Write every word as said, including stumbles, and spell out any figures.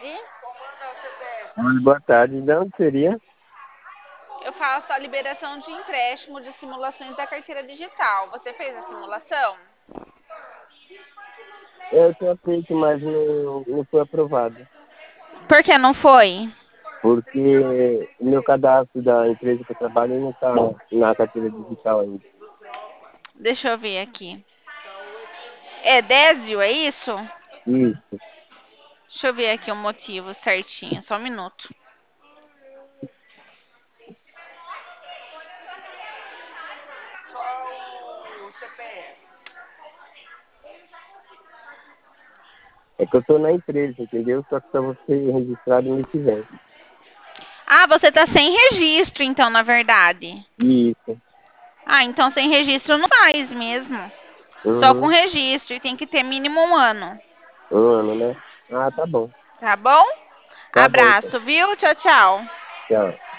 tarde. Oi, boa tarde. De onde seria? Eu faço a liberação de empréstimo de simulações da carteira digital. Você fez a simulação? Eu tinha feito, mas não, não foi aprovado. Por que não foi? Porque o meu cadastro da empresa que eu trabalho não está na carteira digital ainda. Deixa eu ver aqui. É Désio, é isso? Isso. Deixa eu ver aqui o motivo certinho, só um minuto. É que eu estou na empresa, entendeu? Só que só vou ser registrado no mês que vem. Ah, você tá sem registro, então, na verdade. Isso. Ah, então sem registro não faz mesmo. Só com Uhum. registro e tem que ter mínimo um ano. Um ano, né? Ah, tá bom. Tá bom? Tá bom, então. Abraço, viu? Tchau, tchau. Tchau.